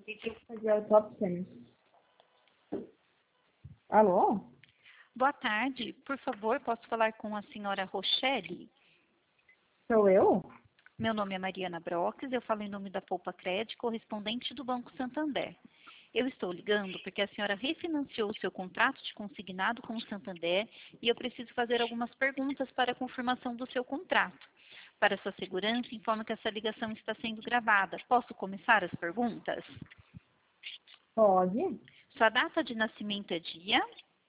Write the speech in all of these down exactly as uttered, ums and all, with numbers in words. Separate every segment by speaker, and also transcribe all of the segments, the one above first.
Speaker 1: Fazer o top cem. Alô?
Speaker 2: Boa tarde. Por favor, posso falar com a senhora Rochelle?
Speaker 1: Sou eu?
Speaker 2: Meu nome é Mariana Broques, eu falo em nome da Poupa Crédito, correspondente do Banco Santander. Eu estou ligando porque a senhora refinanciou o seu contrato de consignado com o Santander e eu preciso fazer algumas perguntas para a confirmação do seu contrato. Para sua segurança, informo que essa ligação está sendo gravada. Posso começar as perguntas?
Speaker 1: Pode.
Speaker 2: Sua data de nascimento é dia?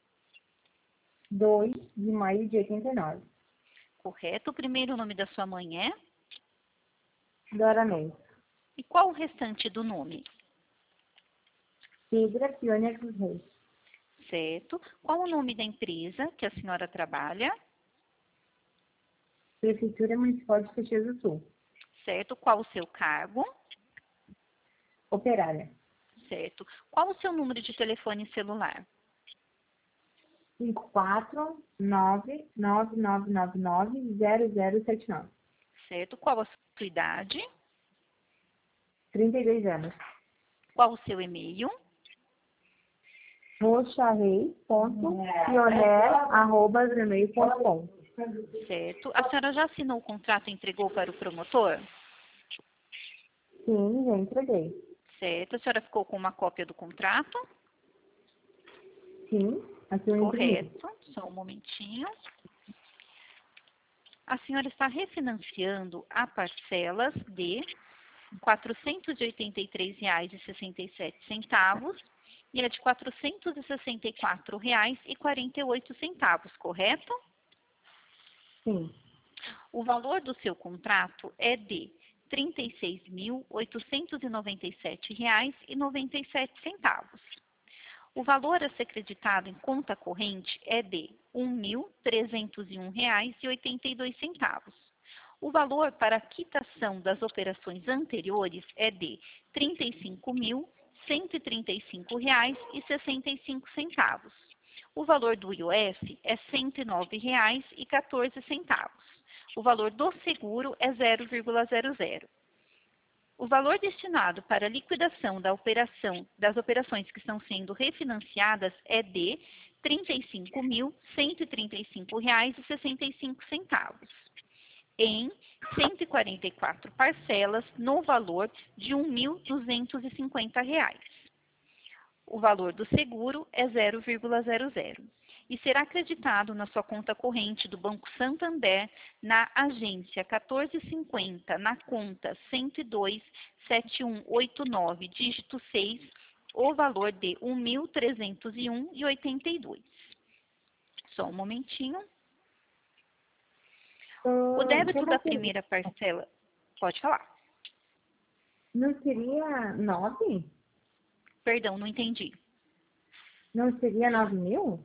Speaker 1: dois de maio de oitenta e nove.
Speaker 2: Correto. O primeiro nome da sua mãe é?
Speaker 1: Dora Mendes.
Speaker 2: E qual o restante do nome?
Speaker 1: Pedra Piônia dos Reis.
Speaker 2: Certo. Qual o nome da empresa que a senhora trabalha?
Speaker 1: Prefeitura Municipal de Caxias do Sul.
Speaker 2: Certo. Qual o seu cargo?
Speaker 1: Operária.
Speaker 2: Certo. Qual o seu número de telefone celular?
Speaker 1: cinco quatro nove nove nove nove nove zero zero sete nove.
Speaker 2: Certo. Qual a sua idade?
Speaker 1: trinta e dois anos.
Speaker 2: Qual o seu e-mail?
Speaker 1: roxarei ponto pioner arroba gmail ponto com.
Speaker 2: Certo. A senhora já assinou o contrato e entregou para o promotor?
Speaker 1: Sim, já entreguei.
Speaker 2: Certo. A senhora ficou com uma cópia do contrato?
Speaker 1: Sim, aqui eu imprimi.
Speaker 2: Correto. Só um momentinho. A senhora está refinanciando a parcelas de quatrocentos e oitenta e três reais e sessenta e sete centavos e a de quatrocentos e sessenta e quatro reais e quarenta e oito centavos, correto?
Speaker 1: Sim.
Speaker 2: O valor do seu contrato é de trinta e seis mil oitocentos e noventa e sete reais e noventa e sete centavos. O valor a ser creditado em conta corrente é de um mil trezentos e um reais e oitenta e dois centavos. O valor para a quitação das operações anteriores é de trinta e cinco mil cento e trinta e cinco reais e sessenta e cinco centavos. O valor do I O F é cento e nove reais e quatorze centavos. O valor do seguro é zero vírgula zero zero. O valor destinado para a liquidação da operação, das operações que estão sendo refinanciadas é de trinta e cinco mil cento e trinta e cinco reais e sessenta e cinco centavos, em cento e quarenta e quatro parcelas no valor de um mil duzentos e cinquenta reais. O valor do seguro é zero vírgula zero zero e será acreditado na sua conta corrente do Banco Santander na agência quatorze cinquenta, na conta cento e dois, sete um oito nove, dígito seis, o valor de um mil trezentos e um reais e oitenta e dois centavos. Só um momentinho. O débito da primeira parcela, pode falar.
Speaker 1: Não seria nove?
Speaker 2: Perdão, não entendi.
Speaker 1: Não seria nove mil?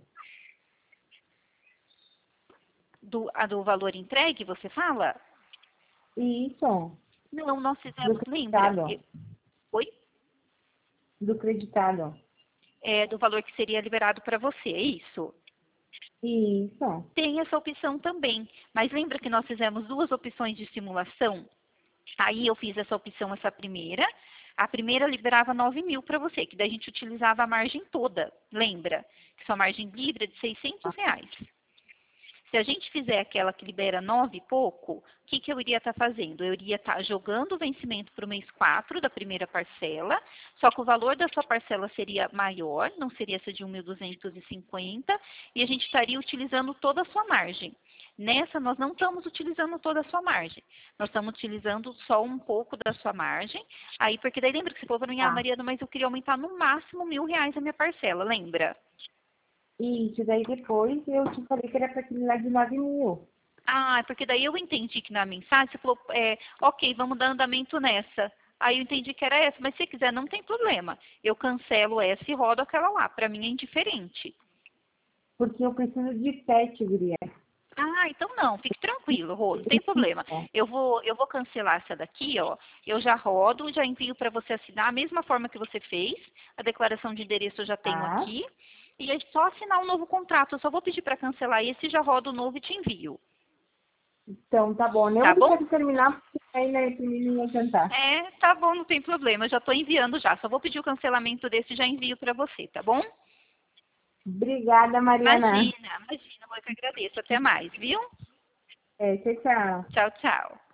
Speaker 2: Do, a do valor entregue, você fala?
Speaker 1: Isso.
Speaker 2: Não, nós fizemos,
Speaker 1: Do
Speaker 2: lembra?
Speaker 1: creditado.
Speaker 2: Eu- Oi?
Speaker 1: Do creditado.
Speaker 2: É, do valor que seria liberado para você, é isso?
Speaker 1: Isso.
Speaker 2: Tem essa opção também, mas lembra que nós fizemos duas opções de simulação? Aí eu fiz essa opção, essa primeira. A primeira liberava nove mil para você, que daí a gente utilizava a margem toda, lembra? Que sua margem livre é de seiscentos reais. Se a gente fizer aquela que libera nove e pouco, o que, que eu iria estar fazendo? Eu iria estar jogando o vencimento para o mês quatro da primeira parcela, só que o valor da sua parcela seria maior, não seria essa de um mil duzentos e cinquenta, e a gente estaria utilizando toda a sua margem. Nessa, nós não estamos utilizando toda a sua margem. Nós estamos utilizando só um pouco da sua margem. Aí, porque daí lembra que você falou para mim, ah,
Speaker 1: Tá.
Speaker 2: Mariana, mas eu queria aumentar no máximo mil reais a minha parcela, lembra?
Speaker 1: Isso, daí depois eu te falei que era para aquele lá de nove mil.
Speaker 2: Ah, porque daí eu entendi que na mensagem você falou, é, ok, vamos dar andamento nessa. Aí eu entendi que era essa, mas se quiser não tem problema. Eu cancelo essa e rodo aquela lá. Para mim é indiferente.
Speaker 1: Porque eu preciso de sete, guria.
Speaker 2: Ah, então não, fique tranquilo, Rô, não tem problema. Eu vou, eu vou cancelar essa daqui, ó. Eu já rodo, já envio para você assinar a mesma forma que você fez. A declaração de endereço eu já tenho
Speaker 1: Tá?
Speaker 2: aqui. E é só assinar um novo contrato. Eu só vou pedir para cancelar esse, já rodo o novo e te envio.
Speaker 1: Então, tá bom. Nem
Speaker 2: Tá
Speaker 1: vou
Speaker 2: bom?
Speaker 1: deixar de terminar, porque ainda termino meu jantar.
Speaker 2: É, tá bom, não tem problema. Eu já tô enviando já. Só vou pedir o cancelamento desse e já envio para você, tá bom?
Speaker 1: Obrigada, Mariana.
Speaker 2: Imagina, imagina, eu que agradeço. Até mais, viu?
Speaker 1: É, tchau, tchau.
Speaker 2: Tchau, tchau.